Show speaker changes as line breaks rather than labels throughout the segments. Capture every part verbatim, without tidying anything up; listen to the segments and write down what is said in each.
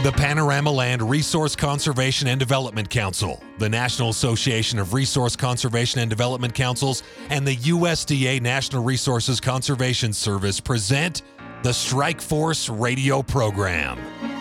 The Panorama Land Resource Conservation and Development Council, the National Association of Resource Conservation and Development Councils, and the U S D A National Resources Conservation Service present the Strike Force radio program.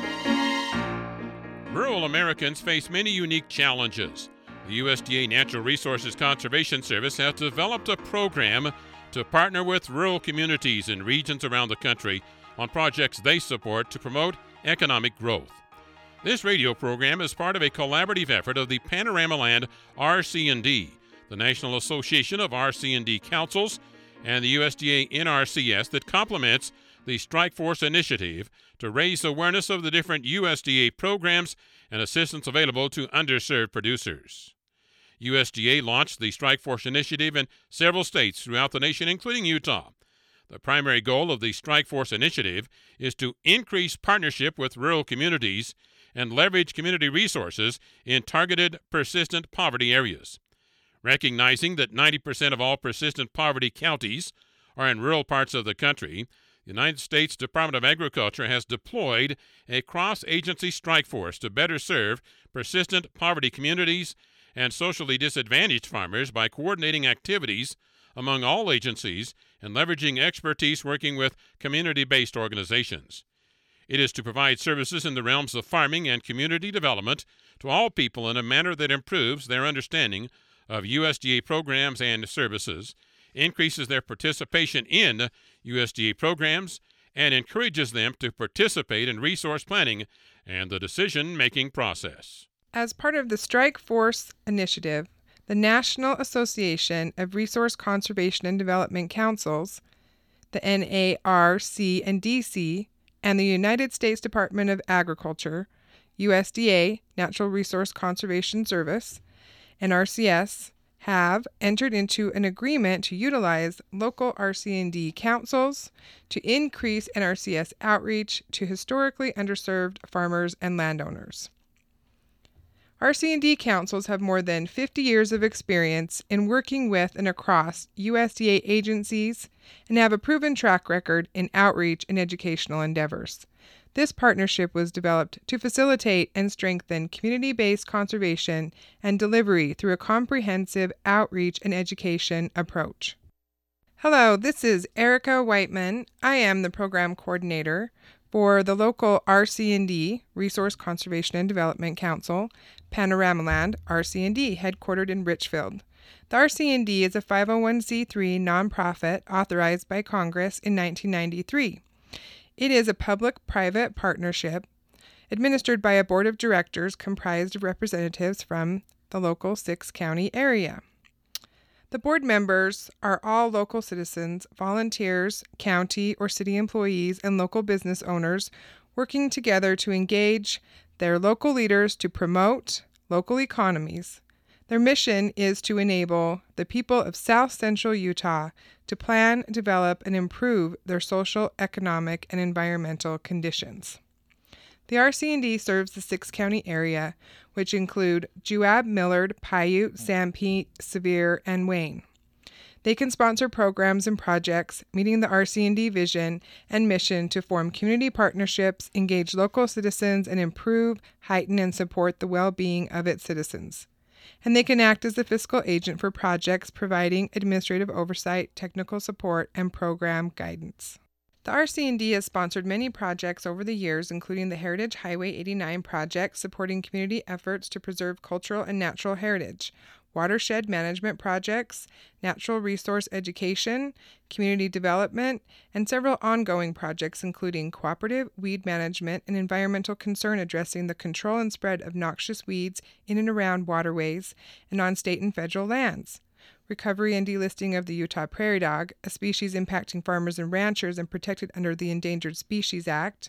Rural Americans face many unique challenges. The U S D A Natural Resources Conservation Service has developed a program to partner with rural communities in regions around the country on projects they support to promote economic growth. This radio program is part of a collaborative effort of the Panorama Land R C and D, the National Association of R C and D Councils, and the U S D A N R C S that complements the Strike Force initiative to raise awareness of the different U S D A programs and assistance available to underserved producers. U S D A launched the Strike Force initiative in several states throughout the nation, including Utah. The primary goal of the Strike Force initiative is to increase partnership with rural communities and leverage community resources in targeted persistent poverty areas. Recognizing that ninety percent of all persistent poverty counties are in rural parts of the country, the United States Department of Agriculture has deployed a cross-agency strike force to better serve persistent poverty communities and socially disadvantaged farmers by coordinating activities among all agencies and leveraging expertise working with community-based organizations. It is to provide services in the realms of farming and community development to all people in a manner that improves their understanding of U S D A programs and services, increases their participation in U S D A programs, and encourages them to participate in resource planning and the decision-making process.
As part of the Strike Force initiative, the National Association of Resource Conservation and Development Councils, the N A R C and D C, and the United States Department of Agriculture, U S D A Natural Resource Conservation Service, and R C S have entered into an agreement to utilize local R C and D councils to increase N R C S outreach to historically underserved farmers and landowners. R C and D councils have more than fifty years of experience in working with and across U S D A agencies and have a proven track record in outreach and educational endeavors. This partnership was developed to facilitate and strengthen community-based conservation and delivery through a comprehensive outreach and education approach. Hello, this is Erica Whiteman. I am the program coordinator for the local R C and D, Resource Conservation and Development Council, Panorama Land R C and D, headquartered in Richfield. The R C and D is a five oh one c three nonprofit authorized by Congress in nineteen ninety-three. It is a public-private partnership administered by a board of directors comprised of representatives from the local six-county area. The board members are all local citizens, volunteers, county or city employees, and local business owners working together to engage their local leaders to promote local economies. Their mission is to enable the people of South Central Utah to plan, develop, and improve their social, economic, and environmental conditions. The R C and D serves the six-county area, which include Juab, Millard, Paiute, Sanpete, Sevier, and Wayne. They can sponsor programs and projects meeting the R C and D vision and mission to form community partnerships, engage local citizens, and improve, heighten, and support the well-being of its citizens. And they can act as the fiscal agent for projects providing administrative oversight, technical support, and program guidance. The R C and D has sponsored many projects over the years, including the Heritage Highway eighty-nine project, supporting community efforts to preserve cultural and natural heritage, watershed management projects, natural resource education, community development, and several ongoing projects, including cooperative weed management and environmental concern addressing the control and spread of noxious weeds in and around waterways and on state and federal lands. Recovery and delisting of the Utah prairie dog, a species impacting farmers and ranchers and protected under the Endangered Species Act.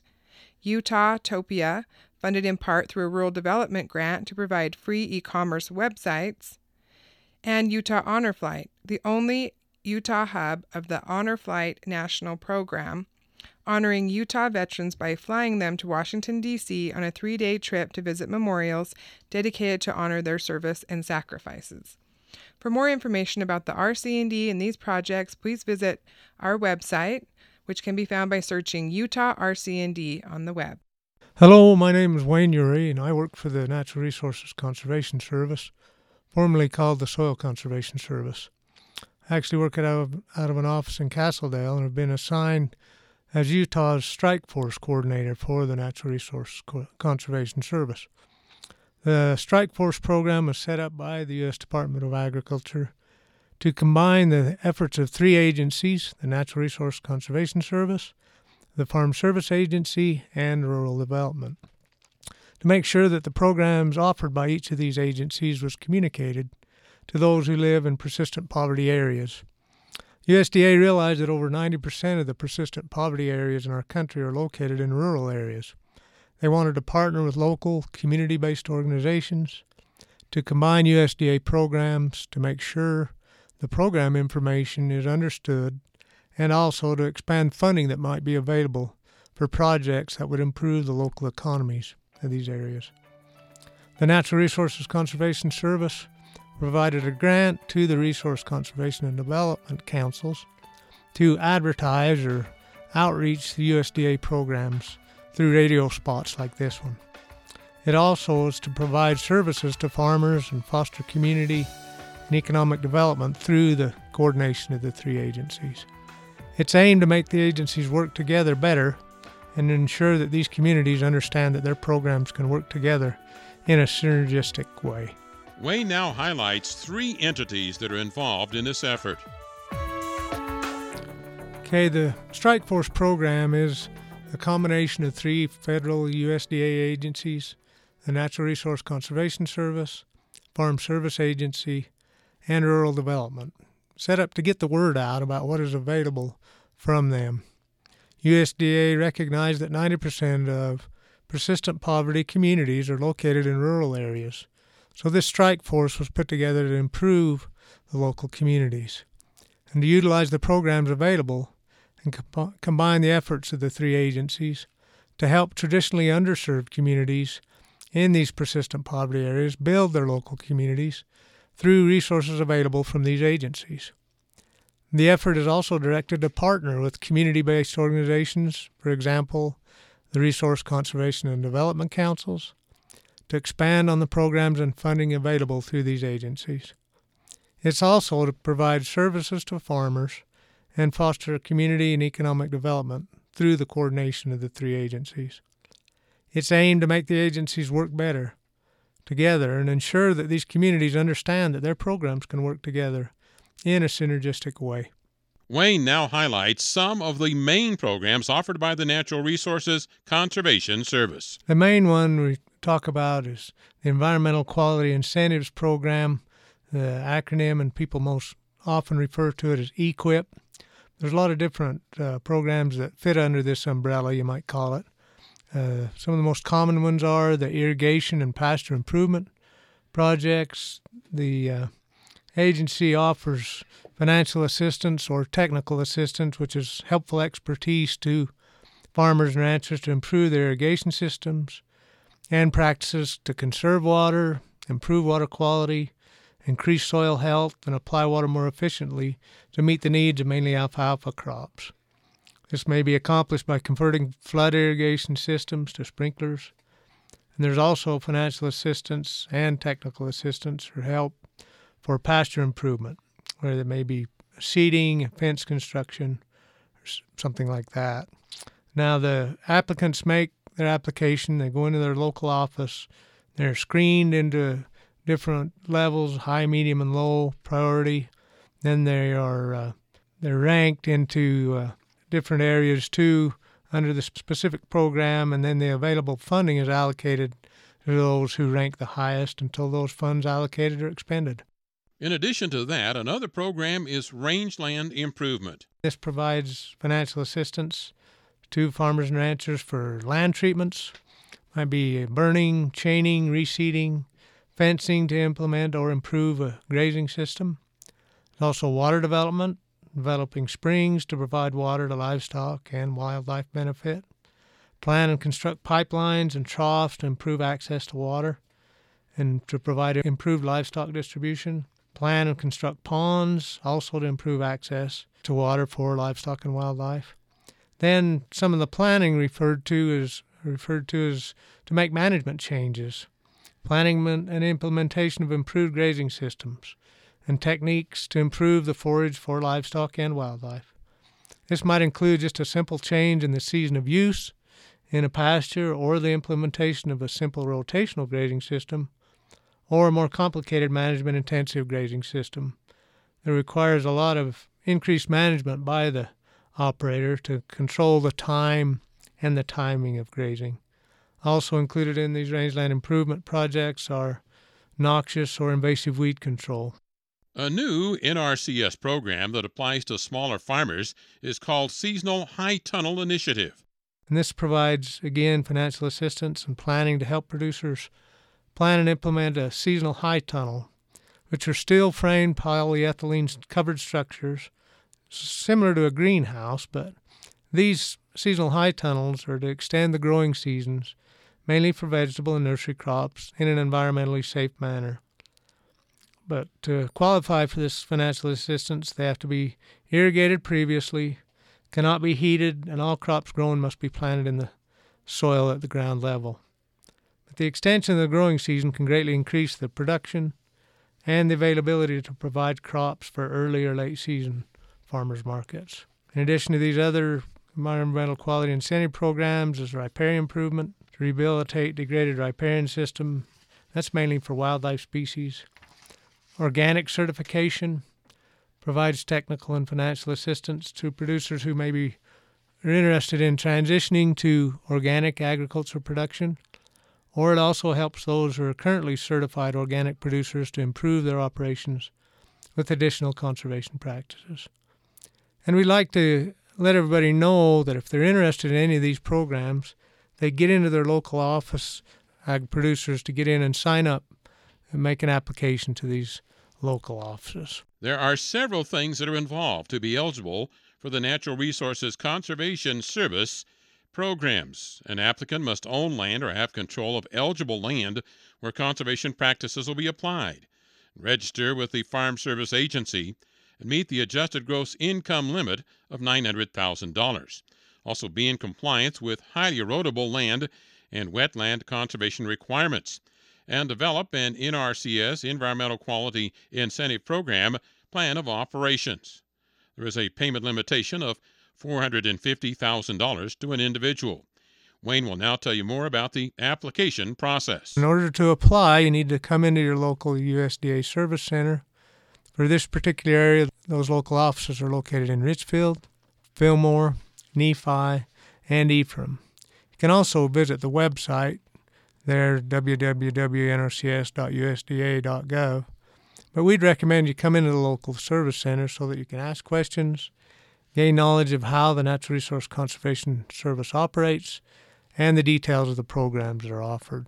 Utah-topia, funded in part through a rural development grant to provide free e-commerce websites. And Utah Honor Flight, the only Utah hub of the Honor Flight National Program, honoring Utah veterans by flying them to Washington, D C on a three-day trip to visit memorials dedicated to honor their service and sacrifices. For more information about the R C and D and these projects, please visit our website, which can be found by searching Utah R C and D on the web.
Hello, my name is Wayne Urey, and I work for the Natural Resources Conservation Service, formerly called the Soil Conservation Service. I actually work out of, out of an office in Castledale and have been assigned as Utah's Strike Force Coordinator for the Natural Resources Co- Conservation Service. The Strike Force program was set up by the U S Department of Agriculture to combine the efforts of three agencies, the Natural Resource Conservation Service, the Farm Service Agency, and Rural Development, to make sure that the programs offered by each of these agencies was communicated to those who live in persistent poverty areas. U S D A realized that over ninety percent of the persistent poverty areas in our country are located in rural areas. They wanted to partner with local, community-based organizations to combine U S D A programs to make sure the program information is understood, and also to expand funding that might be available for projects that would improve the local economies of these areas. The Natural Resources Conservation Service provided a grant to the Resource Conservation and Development Councils to advertise or outreach the U S D A programs through radio spots like this one. It also is to provide services to farmers and foster community and economic development through the coordination of the three agencies. It's aimed to make the agencies work together better and ensure that these communities understand that their programs can work together in a synergistic way.
Wayne now highlights three entities that are involved in this effort.
Okay, the Strike Force program is a combination of three federal U S D A agencies, the Natural Resource Conservation Service, Farm Service Agency, and Rural Development, set up to get the word out about what is available from them. U S D A recognized that ninety percent of persistent poverty communities are located in rural areas, so this strike force was put together to improve the local communities and to utilize the programs available and co- combine the efforts of the three agencies to help traditionally underserved communities in these persistent poverty areas build their local communities through resources available from these agencies. The effort is also directed to partner with community-based organizations, for example, the Resource Conservation and Development Councils, to expand on the programs and funding available through these agencies. It's also to provide services to farmers and foster community and economic development through the coordination of the three agencies. It's aimed to make the agencies work better together and ensure that these communities understand that their programs can work together in a synergistic way.
Wayne now highlights some of the main programs offered by the Natural Resources Conservation Service.
The main one we talk about is the Environmental Quality Incentives Program, the acronym, and people most often refer to it as E Q I P. There's a lot of different uh, programs that fit under this umbrella, you might call it. Uh, some of the most common ones are the irrigation and pasture improvement projects. The uh, agency offers financial assistance or technical assistance, which is helpful expertise to farmers and ranchers to improve their irrigation systems, and practices to conserve water, improve water quality, increase soil health, and apply water more efficiently to meet the needs of mainly alfalfa crops. This may be accomplished by converting flood irrigation systems to sprinklers. And there's also financial assistance and technical assistance or help for pasture improvement, where there may be seeding, fence construction, or something like that. Now, the applicants make their application, they go into their local office, they're screened into different levels, high, medium, and low priority. Then they are uh, they're ranked into uh, different areas too under the specific program, and then the available funding is allocated to those who rank the highest until those funds allocated are expended.
In addition to that, another program is rangeland improvement.
This provides financial assistance to farmers and ranchers for land treatments. Might be burning, chaining, reseeding, fencing to implement or improve a grazing system. There's also water development, developing springs to provide water to livestock and wildlife benefit. Plan and construct pipelines and troughs to improve access to water and to provide improved livestock distribution. Plan and construct ponds, also to improve access to water for livestock and wildlife. Then some of the planning referred to is referred to as to make management changes, planning and implementation of improved grazing systems, and techniques to improve the forage for livestock and wildlife. This might include just a simple change in the season of use in a pasture, or the implementation of a simple rotational grazing system, or a more complicated management-intensive grazing system that requires a lot of increased management by the operator to control the time and the timing of grazing. Also included in these rangeland improvement projects are noxious or invasive weed control.
A new N R C S program that applies to smaller farmers is called Seasonal High Tunnel Initiative.
And this provides, again, financial assistance and planning to help producers plan and implement a seasonal high tunnel, which are steel-framed polyethylene-covered structures similar to a greenhouse, but these seasonal high tunnels are to extend the growing seasons, mainly for vegetable and nursery crops, in an environmentally safe manner. But to qualify for this financial assistance, they have to be irrigated previously, cannot be heated, and all crops grown must be planted in the soil at the ground level. But the extension of the growing season can greatly increase the production and the availability to provide crops for early or late season farmers markets. In addition to these other environmental quality incentive programs, is riparian improvement to rehabilitate degraded riparian system. That's mainly for wildlife species. Organic certification provides technical and financial assistance to producers who may be are interested in transitioning to organic agriculture production, or it also helps those who are currently certified organic producers to improve their operations with additional conservation practices. And we'd like to let everybody know that if they're interested in any of these programs, they get into their local office, ag producers, to get in and sign up and make an application to these local offices.
There are several things that are involved to be eligible for the Natural Resources Conservation Service programs. An applicant must own land or have control of eligible land where conservation practices will be applied, register with the Farm Service Agency, and meet the adjusted gross income limit of nine hundred thousand dollars. Also be in compliance with highly erodible land and wetland conservation requirements, and develop an N R C S Environmental Quality Incentive Program plan of operations. There is a payment limitation of four hundred fifty thousand dollars to an individual. Wayne will now tell you more about the application process.
In order to apply, you need to come into your local U S D A Service Center. For this particular area, those local offices are located in Richfield, Fillmore, Nephi, and Ephraim. You can also visit the website there, w w w dot n r c s dot u s d a dot gov. But we'd recommend you come into the local service center so that you can ask questions, gain knowledge of how the Natural Resource Conservation Service operates, and the details of the programs that are offered.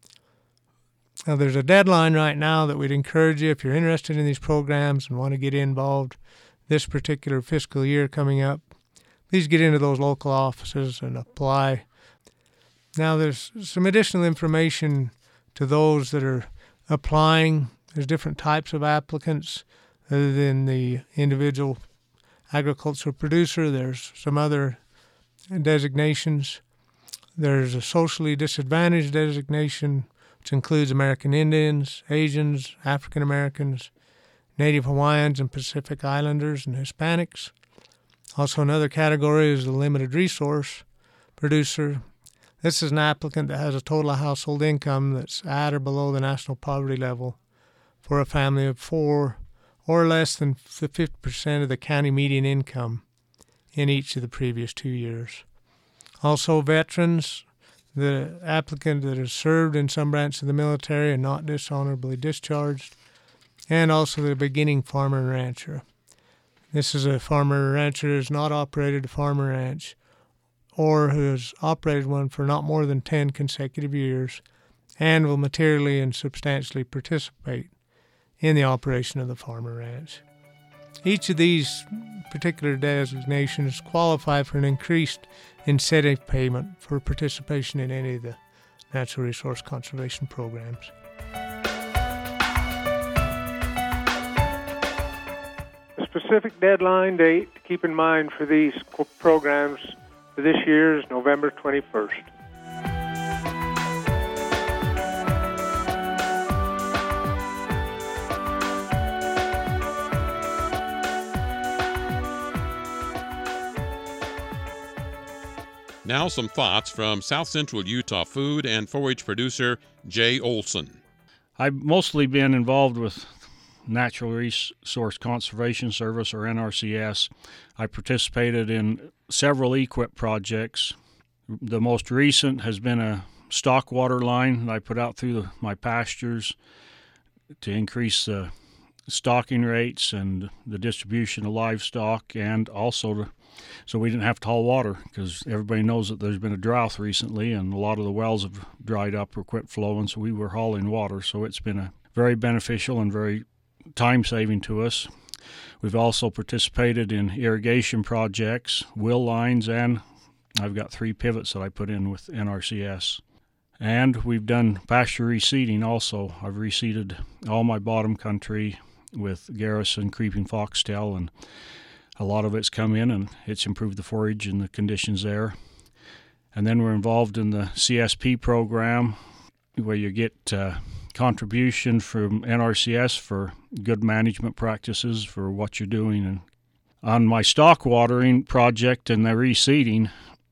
Now, there's a deadline right now that we'd encourage you, if you're interested in these programs and want to get involved this particular fiscal year coming up, please get into those local offices and apply. Now, there's some additional information to those that are applying. There's different types of applicants other than the individual agricultural producer. There's some other designations. There's a socially disadvantaged designation, which includes American Indians, Asians, African Americans, Native Hawaiians, and Pacific Islanders and Hispanics. Also, another category is the limited resource producer. This is an applicant that has a total household income that's at or below the national poverty level for a family of four, or less than the fifty percent of the county median income in each of the previous two years. Also, veterans, the applicant that has served in some branch of the military and not dishonorably discharged, and also the beginning farmer and rancher. This is a farmer or rancher who has not operated a farm or ranch, or who has operated one for not more than ten consecutive years, and will materially and substantially participate in the operation of the farm or ranch. Each of these particular designations qualify for an increased incentive payment for participation in any of the natural resource conservation programs.
The specific deadline date to keep in mind for these programs for this year is November twenty-first.
Now some thoughts from South Central Utah food and forage producer Jay Olson.
I've mostly been involved with Natural Resource Conservation Service, or N R C S. I participated in several E Q I P projects. The most recent has been a stock water line that I put out through the, my pastures to increase the stocking rates and the distribution of livestock, and also to, so we didn't have to haul water, because everybody knows that there's been a drought recently and a lot of the wells have dried up or quit flowing, so we were hauling water. So it's been a very beneficial and very time-saving to us. We've also participated in irrigation projects, will lines, and I've got three pivots that I put in with N R C S. And we've done pasture reseeding also. I've reseeded all my bottom country with Garrison creeping foxtail, and a lot of it's come in and it's improved the forage and the conditions there. And then we're involved in the C S P program, where you get uh, contribution from N R C S for good management practices for what you're doing. And on my stock watering project and the reseeding,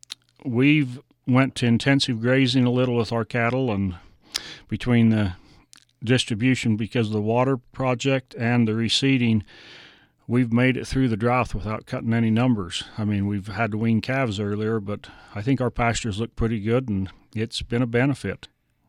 we've went to intensive grazing a little with our cattle, and between the distribution because of the water project and the reseeding, we've made it through the drought without cutting any numbers. I mean, we've had to wean calves earlier, but I think our pastures look pretty good, and it's been a benefit.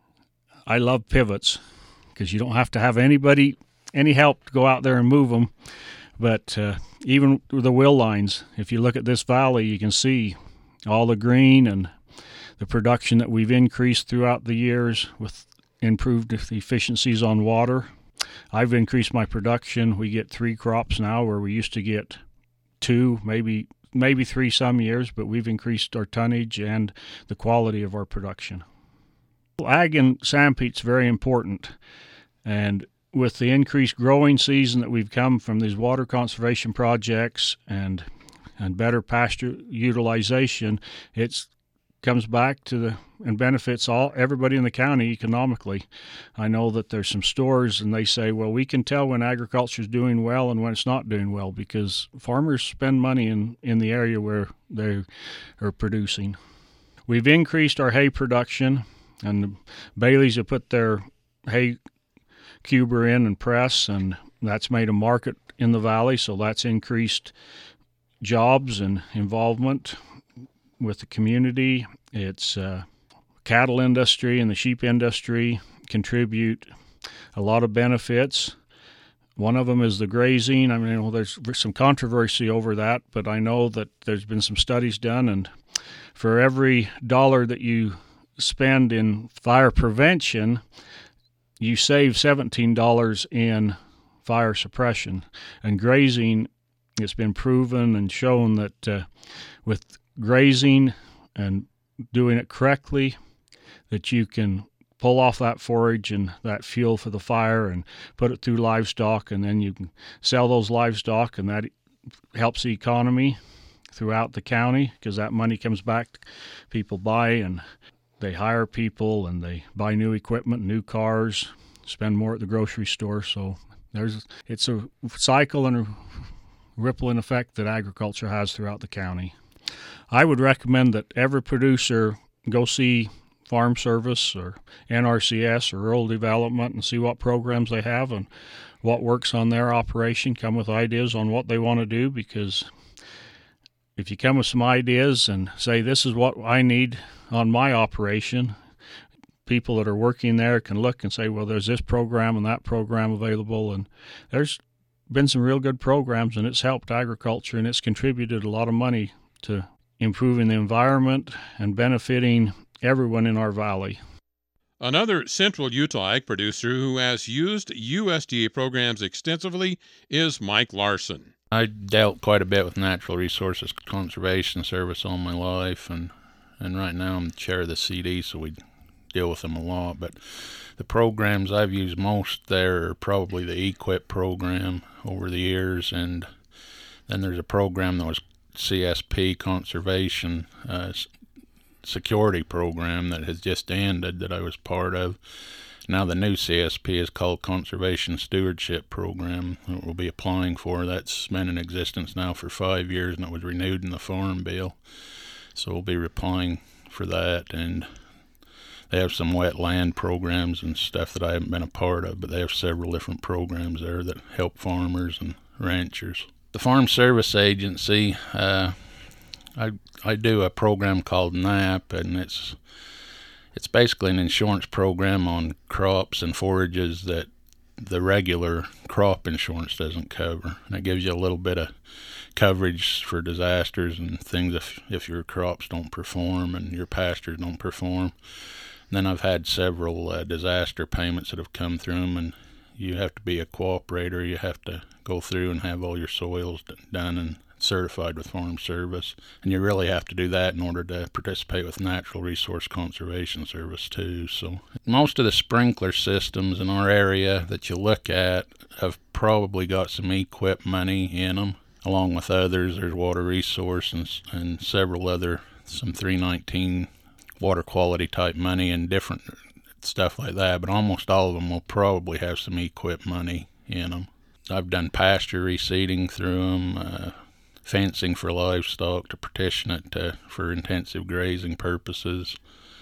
I love pivots because you don't have to have anybody, any help to go out there and move them. But uh, even the will lines, if you look at this valley, you can see all the green and the production that we've increased throughout the years with improved efficiencies on water. I've increased my production. We get three crops now where we used to get two, maybe maybe three some years, but we've increased our tonnage and the quality of our production. Ag and Sanpete's very important, and with the increased growing season that we've come from these water conservation projects and and better pasture utilization, it's comes back to the and benefits all everybody in the county economically. I know that there's some stores and they say, well, we can tell when agriculture is doing well and when it's not doing well, because farmers spend money in, in the area where they are producing. We've increased our hay production, and the Baileys have put their hay cuber in and press, and that's made a market in the valley, so that's increased jobs and involvement with the community. It's uh, cattle industry and the sheep industry contribute a lot of benefits. One of them is the grazing. I mean, well, there's some controversy over that, but I know that there's been some studies done, and for every dollar that you spend in fire prevention, you save seventeen dollars in fire suppression. And grazing, it's been proven and shown that uh, with grazing and doing it correctly, that you can pull off that forage and that fuel for the fire and put it through livestock, and then you can sell those livestock, and that helps the economy throughout the county, because that money comes back. People buy and they hire people and they buy new equipment, new cars, spend more at the grocery store. So there's it's a cycle and a rippling effect that agriculture has throughout the county. I would recommend that every producer go see Farm Service or N R C S or Rural Development and see what programs they have and what works on their operation. Come with ideas on what they want to do, because if you come with some ideas and say, this is what I need on my operation, people that are working there can look and say, well, there's this program and that program available. And there's been some real good programs, and it's helped agriculture, and it's contributed a lot of money to improving the environment and benefiting everyone in our valley.
Another Central Utah ag producer who has used U S D A programs extensively is Mike Larson.
I dealt quite a bit with Natural Resources Conservation Service all my life, and, and right now I'm the chair of the C D, so we deal with them a lot. But the programs I've used most there are probably the E Q I P program over the years, and then there's a program that was C S P Conservation uh, Security Program that has just ended that I was part of. Now the new C S P is called Conservation Stewardship Program that we'll be applying for. That's been in existence now for five years, and it was renewed in the Farm Bill. So we'll be applying for that, and they have some wetland programs and stuff that I haven't been a part of, but they have several different programs there that help farmers and ranchers. The Farm Service Agency, uh, I I do a program called N A P, and it's it's basically an insurance program on crops and forages that the regular crop insurance doesn't cover, and it gives you a little bit of coverage for disasters and things if if your crops don't perform and your pastures don't perform. And then I've had several uh, disaster payments that have come through them, and you have to be a cooperator. You have to go through and have all your soils d- done and certified with Farm Service, and you really have to do that in order to participate with Natural Resource Conservation Service too. So most of the sprinkler systems in our area that you look at have probably got some E-Quip money in them, along with others. There's Water Resource and, and several other, some three nineteen water quality type money and different stuff like that, but almost all of them will probably have some E-Quip money in them. I've done pasture reseeding through them, uh, fencing for livestock to partition it to, for intensive grazing purposes.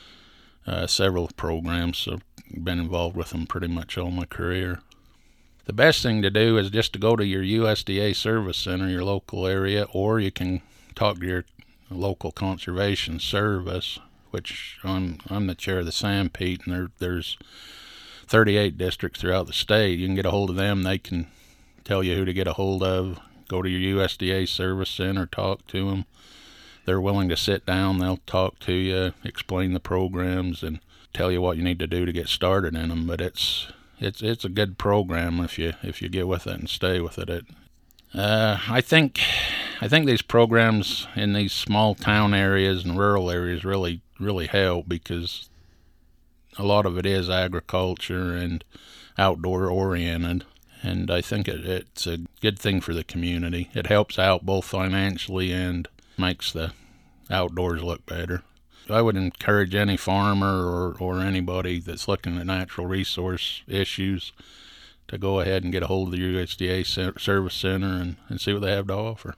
Uh, several programs, so I've been involved with them pretty much all my career. The best thing to do is just to go to your U S D A service center, your local area, or you can talk to your local conservation service, which I'm I'm the chair of the Sanpete, and there there's thirty-eight districts throughout the state. You can get a hold of them. They can tell you who to get a hold of. Go to your U S D A service center, talk to them. They're willing to sit down. They'll talk to you, explain the programs, and tell you what you need to do to get started in them. But it's it's it's a good program if you if you get with it and stay with it. It uh, I think I think these programs in these small town areas and rural areas really really help, because a lot of it is agriculture and outdoor oriented, and I think it, it's a good thing for the community. It helps out both financially and makes the outdoors look better. I would encourage any farmer or, or anybody that's looking at natural resource issues to go ahead and get a hold of the U S D A Service Center and, and see what they have to offer.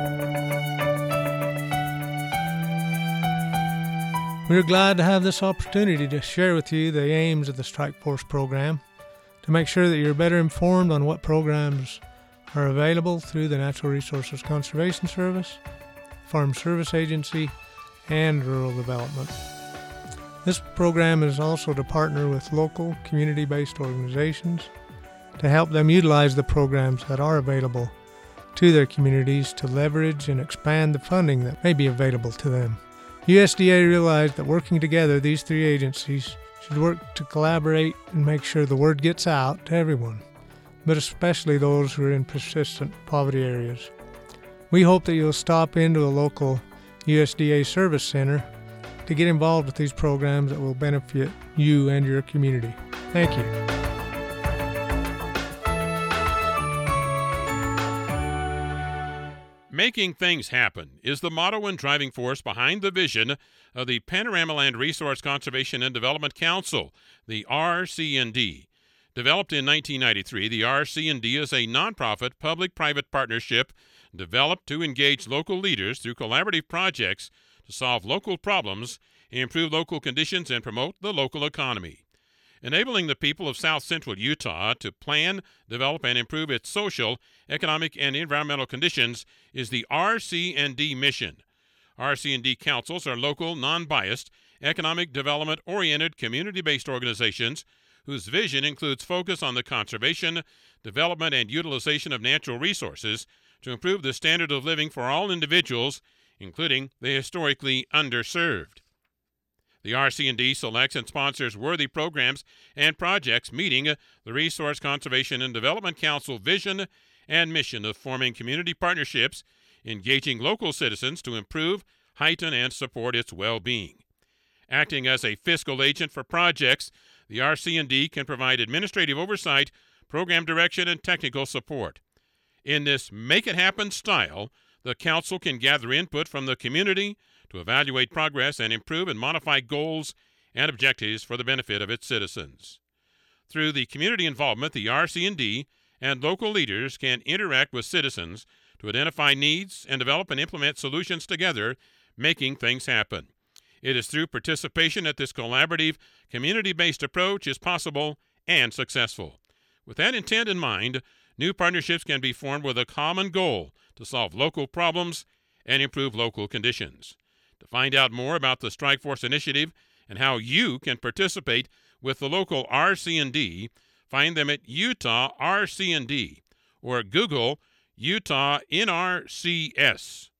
We're glad to have this opportunity to share with you the aims of the Strike Force program, to make sure that you're better informed on what programs are available through the Natural Resources Conservation Service, Farm Service Agency, and Rural Development. This program is also to partner with local community-based organizations to help them utilize the programs that are available to their communities to leverage and expand the funding that may be available to them. U S D A realized that working together, these three agencies should work to collaborate and make sure the word gets out to everyone, but especially those who are in persistent poverty areas. We hope that you'll stop into a local U S D A service center to get involved with these programs that will benefit you and your community. Thank you.
Making things happen is the motto and driving force behind the vision of the Panorama Land Resource Conservation and Development Council, the R C N D. Developed in nineteen ninety-three, the R C N D is a nonprofit public-private partnership developed to engage local leaders through collaborative projects to solve local problems, improve local conditions, and promote the local economy. Enabling the people of South Central Utah to plan, develop, and improve its social, economic, and environmental conditions is the R C N D mission. R C N D councils are local, non-biased, economic development-oriented, community-based organizations whose vision includes focus on the conservation, development, and utilization of natural resources to improve the standard of living for all individuals, including the historically underserved. The R C N D selects and sponsors worthy programs and projects meeting the Resource Conservation and Development Council vision and mission of forming community partnerships, engaging local citizens to improve, heighten, and support its well-being. Acting as a fiscal agent for projects, the R C N D can provide administrative oversight, program direction, and technical support. In this make-it-happen style, the Council can gather input from the community to evaluate progress and improve and modify goals and objectives for the benefit of its citizens. Through the community involvement, the R C N D and local leaders can interact with citizens to identify needs and develop and implement solutions together making things happen. It is through participation that this collaborative, community-based approach is possible and successful. With that intent in mind, new partnerships can be formed with a common goal to solve local problems and improve local conditions. To find out more about the Strike Force Initiative and how you can participate with the local R C and D, find them at Utah R C and D or Google Utah N R C S.